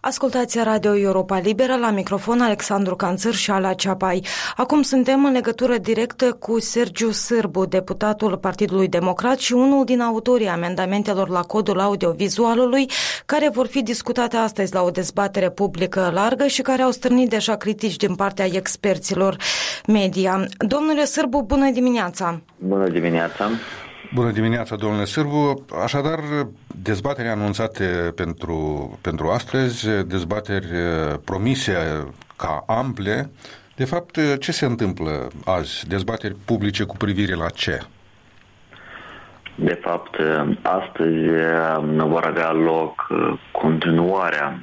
Ascultați Radio Europa Liberă, la microfon Alexandru Canțăr și Ala Ceapai. Acum suntem în legătură directă cu Sergiu Sârbu, deputatul Partidului Democrat și unul din autorii amendamentelor la codul audiovizualului, care vor fi discutate astăzi la o dezbatere publică largă și care au stârnit deja critici din partea experților media. Domnule Sârbu, bună dimineața! Bună dimineața! Bună dimineața, domnule Sârbu. Așadar, dezbateri anunțate pentru astăzi, dezbateri promise ca ample. De fapt, ce se întâmplă azi? Dezbateri publice cu privire la ce? De fapt, astăzi vor avea loc continuarea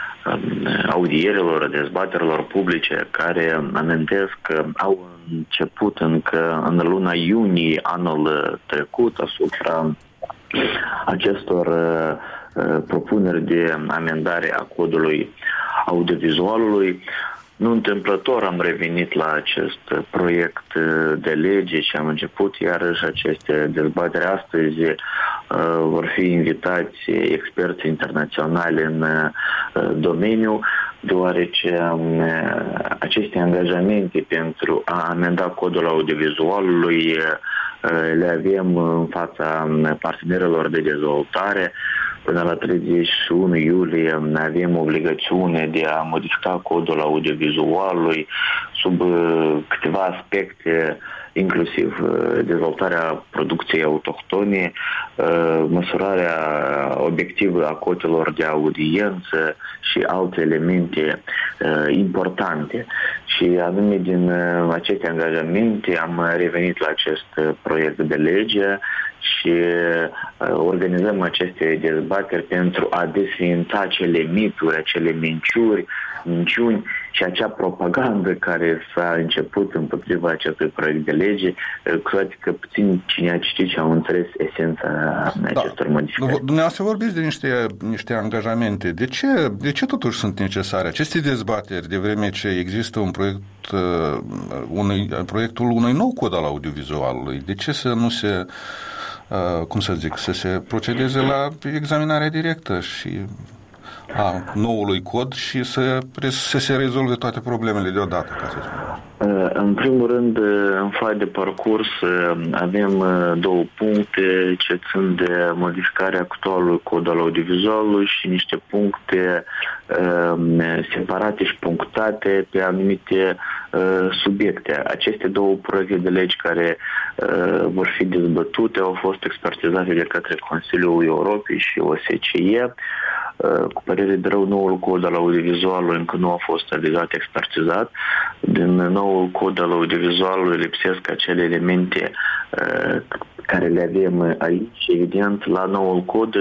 audierilor, dezbaterilor publice care, amintesc, au început încă în luna iunie anul trecut asupra acestor propuneri de amendare a codului audiovizualului. Nu întâmplător am revenit la acest proiect de lege și am început iarăși aceste dezbateri. Astăzi vor fi invitați experți internaționali în domeniu, deoarece aceste angajamente pentru a amenda codul audiovizualului le avem în fața partenerilor de dezvoltare. Până la 31 iulie avem obligațiune de a modifica codul audiovizualului sub câteva aspecte, inclusiv dezvoltarea producției autohtone, măsurarea obiectivă a cotelor de audiență și alte elemente importante. Și anume din aceste angajamente am revenit la acest proiect de lege și organizăm aceste dezbateri pentru a desființa acele mituri, acele minciuni și acea propagandă care s-a început împotriva acestui proiect de lege, cred că puțin cine a citit și au înțeles esența acestor modificări. Dumneavoastră vorbiți de niște angajamente. De ce totuși sunt necesare aceste dezbateri, de vreme ce există un proiectul unui nou cod al audiovizualului? De ce să nu se să se procedeze la examinarea directă și a noului cod și să se rezolve toate problemele deodată, ca să spun? În primul rând, în foaia de parcurs avem două puncte ce țin de modificarea actualului cod al audiovizualului și niște puncte separate și punctate pe anumite subiecte. Aceste două proiecte de legi care vor fi dezbătute au fost expertizate de către Consiliul Europei și OSCE. Cu părere de rău, noul cod al audiovizualului încă nu a fost realizat, expertizat. Din noul cod al audiovizualului lipsesc acele elemente care le avem aici. Evident, la noul cod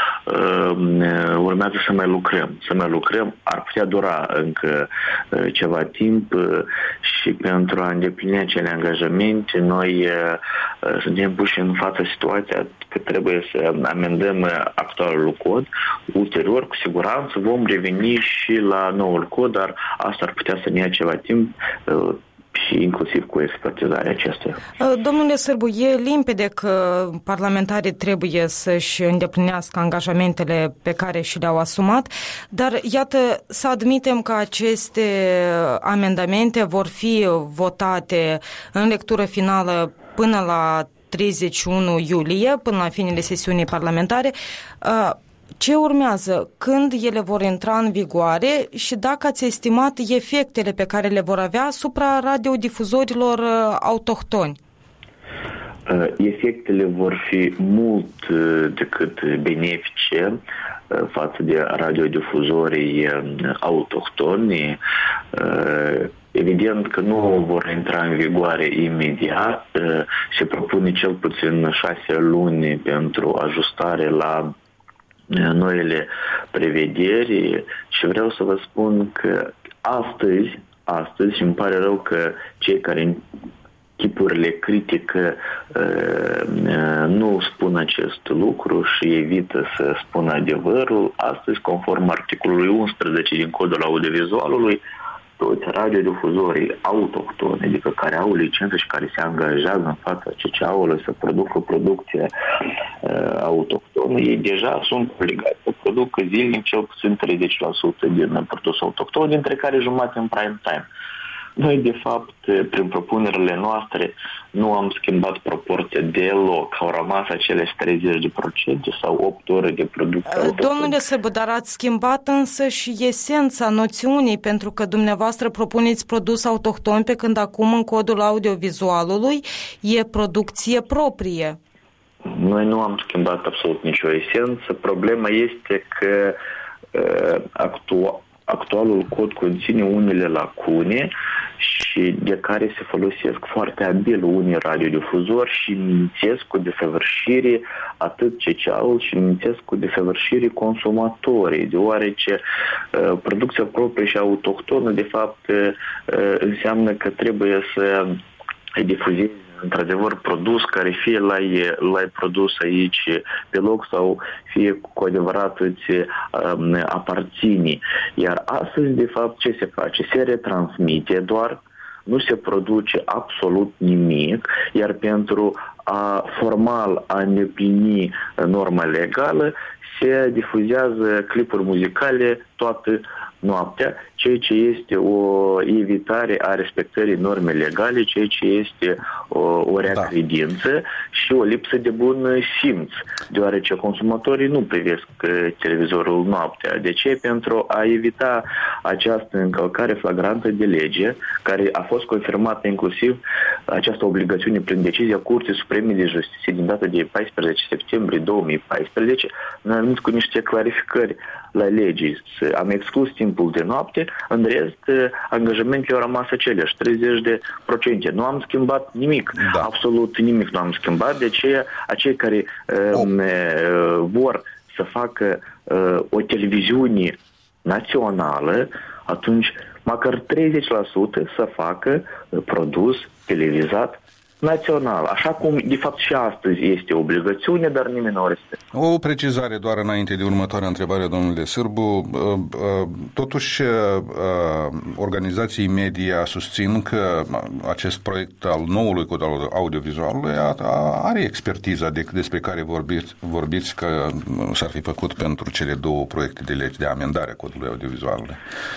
urmează să mai lucrăm. Ar putea dura încă ceva timp și pentru a îndeplini acele angajamente, noi suntem puși în fața situația că trebuie să amendăm actualul cod. Ulterior, cu siguranță, vom reveni și la noul cod, dar asta ar putea să ne ia ceva timp și inclusiv cu expertizarea acestuia. Domnule Sârbu, e limpede că parlamentarii trebuie să-și îndeplinească angajamentele pe care și le-au asumat, dar iată, să admitem că aceste amendamente vor fi votate în lectură finală până la 31 iulie, până la finele sesiunii parlamentare. Ce urmează? Când ele vor intra în vigoare și dacă ați estimat efectele pe care le vor avea asupra radiodifuzorilor autohtoni? Efectele vor fi mult decât benefice față de radiodifuzorii autohtoni. Evident că nu vor intra în vigoare imediat. Se propune cel puțin 6 luni pentru ajustare la noile prevederi și vreau să vă spun că astăzi și îmi pare rău că cei care în chipurile critică nu spun acest lucru și evită să spună adevărul. Astăzi, conform articolului 11 din codul audiovizualului, toți radiodifuzorii autohtoni, adică care au licență și care se angajează în fața CCA-ului să producă producție autohton, ei deja sunt obligați să producă zilnic cel puțin 30% din produs autohton, dintre care jumătate în prime time. Noi, de fapt, prin propunerile noastre, nu am schimbat proporția deloc. Au rămas acele 30% sau 8 ore de producție. Domnule Sârbu, dar ați schimbat însă și esența noțiunii, pentru că dumneavoastră propuneți produs autohton, pe când acum în codul audiovizualului e producție proprie. Noi nu am schimbat absolut nicio esență. Problema este că actualul cod conține unele lacune și de care se folosesc foarte abil unii radiodifuzori și mințesc cu desăvârșire atât CCA-ul și mințesc cu desăvârșire consumatorii, deoarece producția proprie și autohtonă de fapt înseamnă că trebuie să difuzezi într-adevăr produs care fie l-ai produs aici pe loc sau fie cu adevărat îți aparține. Iar astăzi, de fapt, ce se face? Se retransmite doar, nu se produce absolut nimic, iar pentru formal a îndeplini norma legală se difuzează clipuri muzicale toată noaptea, ceea ce este o evitare a respectării norme legale, ceea ce este o rea credință și o lipsă de bun simț, deoarece consumatorii nu privesc televizorul noaptea. De ce? Pentru a evita această încălcare flagrantă de lege, care a fost confirmată inclusiv această obligațiune prin decizia Curții Supreme de Justiție din data de 14 septembrie 2014, ne-a venit cu niște clarificări la lege. Am exclus timpul de noapte, în rest, angajamentele au rămas aceleași, 30%. Nu am schimbat nimic, absolut nimic nu am schimbat, de aceea acei care vor să facă o televiziune națională, atunci măcar 30% să facă produs televizat național, așa cum de fapt și astăzi este obligațiune, dar nimeni nu o respectă. O precizare doar înainte de următoarea întrebare, domnule Sârbu. Totuși, organizații media susțin că acest proiect al noului cod audiovizualului are expertiza despre care vorbiți că s-ar fi făcut pentru cele două proiecte de lege de amendare a codului audiovizualului.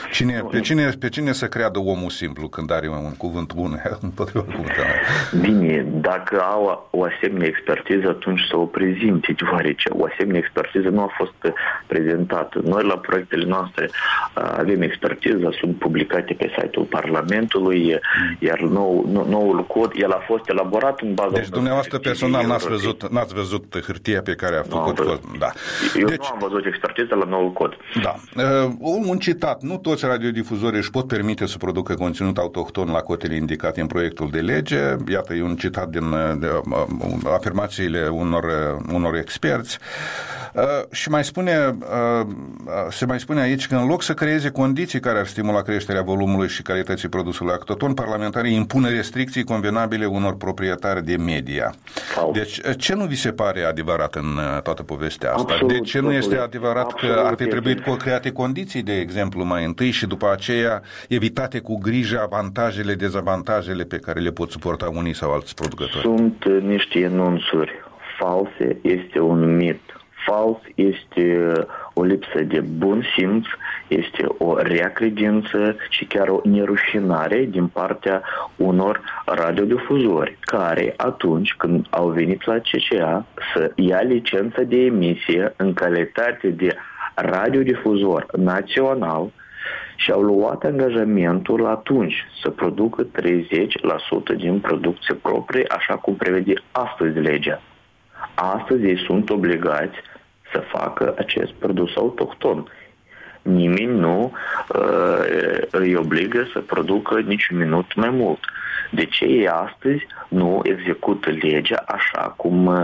Pe cine să creadă omul simplu când are un cuvânt bun împotriva cuvântului? Bine, dacă au o asemenea expertiză, atunci să o prezinte, deoarece o asemenea expertiză nu a fost prezentată. Noi la proiectele noastre avem expertiză, sunt publicate pe site-ul Parlamentului, iar noul cod, el a fost elaborat în baza... Deci dumneavoastră personal n-ați văzut hârtia pe care a făcut... Eu nu am văzut expertiză la noul cod. Da. Un citat. Nu toți radiodifuzorii își pot permite să producă conținut autohton la cotele indicate în proiectul de lege. Iată, e un citat din afirmațiile unor experți. Și se mai spune aici că în loc să creeze condiții care ar stimula creșterea volumului și calității produsului autohton, parlamentarii impun restricții convenabile unor proprietari de media. Deci, ce nu vi se pare adevărat în toată povestea asta? Absolut, de ce nu este adevărat că ar fi trebuit create condiții, de exemplu, mai întâi și după aceea evitate cu grijă avantajele, dezavantajele pe care le pot suporta unii sau alți producători? Sunt niște enunțuri false, este un mit. Fals este o lipsă de bun simț, este o rea credință și chiar o nerușinare din partea unor radiodifuzori care atunci când au venit la CCA să ia licența de emisie în calitate de radiodifuzor național și au luat angajamentul atunci să producă 30% din producție proprie, așa cum prevede astăzi legea. Astăzi ei sunt obligați să facă acest produs autohton. Nimeni nu îi obligă să producă niciun minut mai mult. De ce ei astăzi nu execută legea așa cum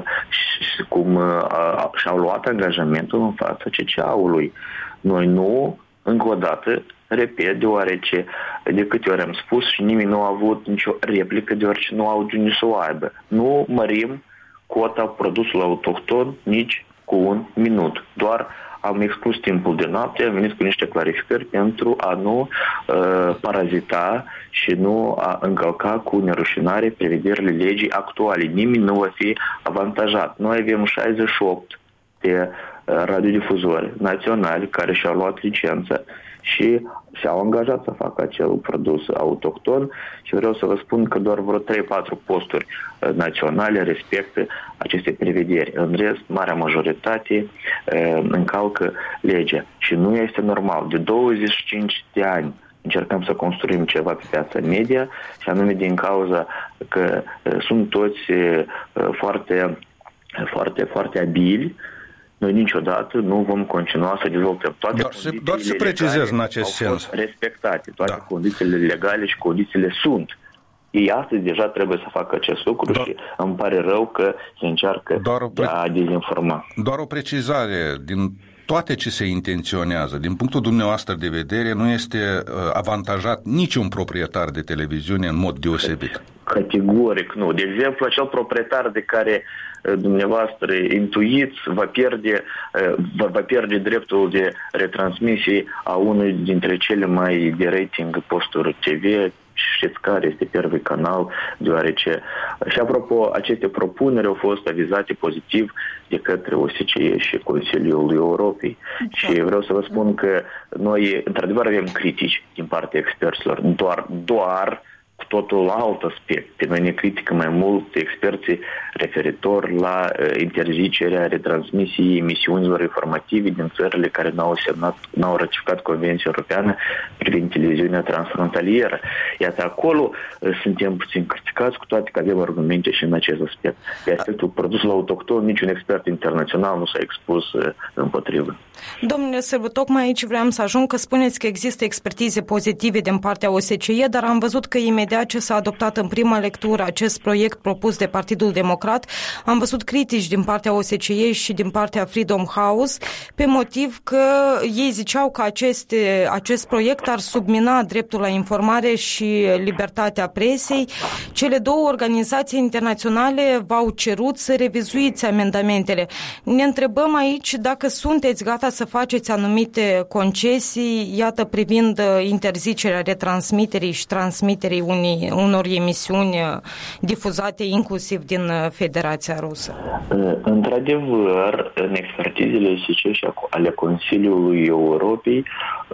și-au luat angajamentul în fața CCA-ului? Noi nu, încă o dată, repet, deoarece de câte ori am spus și nimeni nu a avut nicio replică, deoarece nu au de unde să o aibă. Nu mărim cota produsului autohton nici cu un minut. Doar am exclus timpul de noapte, am venit cu niște clarificări pentru a nu parazita și nu a încălca cu nerușinare prevederile legii actuale. Nimeni nu va fi avantajat. Noi avem 68 de radiodifuzori naționali care și-au luat licență și și-au angajat să facă acel produs autohton și vreau să vă spun că doar vreo 3-4 posturi naționale respectă aceste prevederi. În rest, marea majoritate încalcă legea și nu este normal. De 25 de ani încercăm să construim ceva pe piața media și anume din cauza că sunt toți foarte, foarte, foarte abili. Noi niciodată nu vom continua să dezvoltăm toate condițiile doar să precizez în acest sens. Respectate. Toate condițiile legale și condițiile sunt. Ei astăzi deja trebuie să facă acest lucru și îmi pare rău că se încearcă a dezinforma. Doar o precizare din toate ce se intenționează, din punctul dumneavoastră de vedere, nu este avantajat niciun proprietar de televiziune în mod deosebit. Categoric nu. De exemplu, acel proprietar de care dumneavoastră intuiți va pierde dreptul de retransmisie a unui dintre cele mai de rating posturi TV. Știți care este Первый canal, deoarece... Și apropo, aceste propuneri au fost avizate pozitiv de către OSCE și Consiliul Europei. Și vreau să vă spun că noi, într-adevăr, avem critici din partea experților, doar cu totul alt aspect. Pe noi ne critică mai mult experții referitor la interzicerea retransmisiei emisiunilor informative din țările care n-au ratificat Convenția Europeană privind televiziunea transfrontalieră. Iată, acolo suntem puțin criticați, cu toate că avem argumente și în acest aspect. Pe aspectul produsul autohton, niciun expert internațional nu s-a expus împotrivă. Domnule Sârbu, tocmai aici vreau să ajung că spuneți că există expertize pozitive din partea OSCE, dar am văzut că imediat ce s-a adoptat în prima lectură acest proiect propus de Partidul Democrat, am văzut critici din partea OSCE și din partea Freedom House pe motiv că ei ziceau că acest proiect ar submina dreptul la informare și libertatea presei. Cele două organizații internaționale v-au cerut să revizuiți amendamentele. Ne întrebăm aici dacă sunteți gata să faceți anumite concesii, iată, privind interzicerea retransmiterii și transmiterii unor emisiuni difuzate inclusiv din Federația Rusă. Într-adevăr, în expertizele OSCE și ale Consiliului Europei,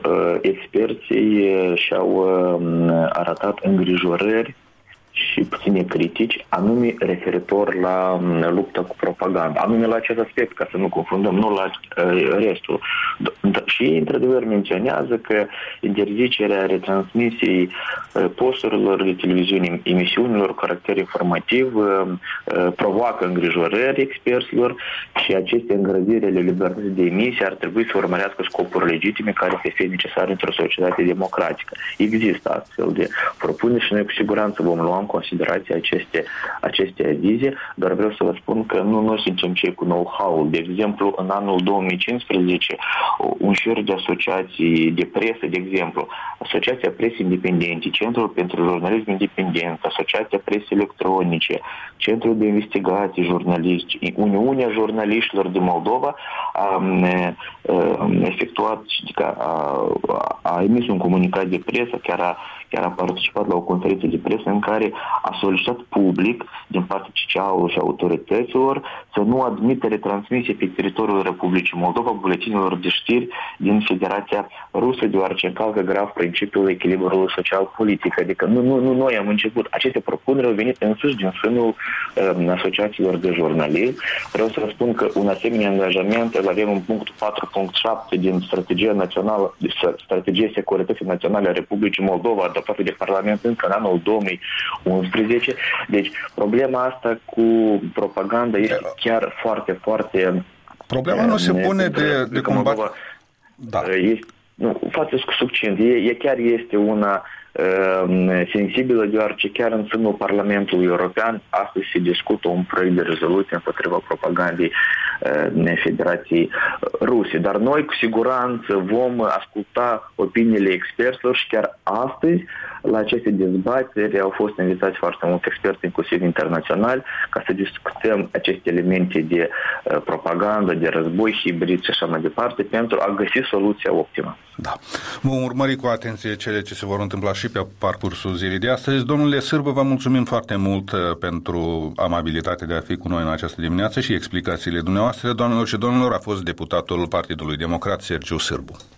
experții și-au arătat îngrijorări și puține critici, anume referitor la lupta cu propaganda, anume la acest aspect, ca să nu confundăm, nu la restul. Și ei, într-adevăr, menționează că interzicerea retransmisiei posturilor de televiziune, emisiunilor cu caracter informativ, provoacă îngrijorări experților și aceste îngrădiri ale libertății de emisie ar trebui să urmărească scopuri legitime care să fie necesare într-o societate democratică. Există astfel de propuneri și noi cu siguranță vom lua în considerație aceste avize, dar vreau să vă spun că nu noi suntem cei cu know-how. De exemplu, în anul 2015, un șir de asociații de presă, de exemplu, Asociația Presei Independente, Centrul pentru Jurnalism Independent, Asociația Presei Electronice, Centrul de Investigații Jurnaliști, Uniunea Jurnaliștilor de Moldova a efectuat, a emis un comunicat de presă, chiar a participat la o conferință de presă în care a solicitat public din partea CCA-ului și autorităților să nu admită retransmisie pe teritoriul Republicii Moldova buletinilor de știri din Federația Rusă, deoarece încalcă grav principiul echilibrului social-politic. Adică nu noi am început. Aceste propuneri au venit însuși din sânul asociațiilor de jurnalism. Vreau să vă spun că un asemenea angajament îl avem în punctul 4.7 din Strategia Securității Naționale a Republicii Moldova, adoptată de Parlament încă în anul 2011. Deci problema asta cu propaganda este chiar foarte, foarte... Problema nu se pune de combat... Da. Foarte succint. Chiar este una sensibilă, deoarece chiar în sânul Parlamentului European astăzi se discută un proiect de rezoluție împotriva propagandei Federației Ruse. Dar noi cu siguranță vom asculta opiniile experților și chiar astăzi la aceste dezbateri au fost invitați foarte mulți experți, inclusiv internaționali, ca să discutăm aceste elemente de propagandă, de război hibrid și așa mai departe, pentru a găsi soluția optimă. Da. Vom urmări cu atenție cele ce se vor întâmpla și pe parcursul zilei de astăzi. Domnule Sârbă, vă mulțumim foarte mult pentru amabilitatea de a fi cu noi în această dimineață și explicațiile dumneavoastră. Doamnelor și domnilor, a fost deputatul Partidului Democrat Sergiu Sârbu.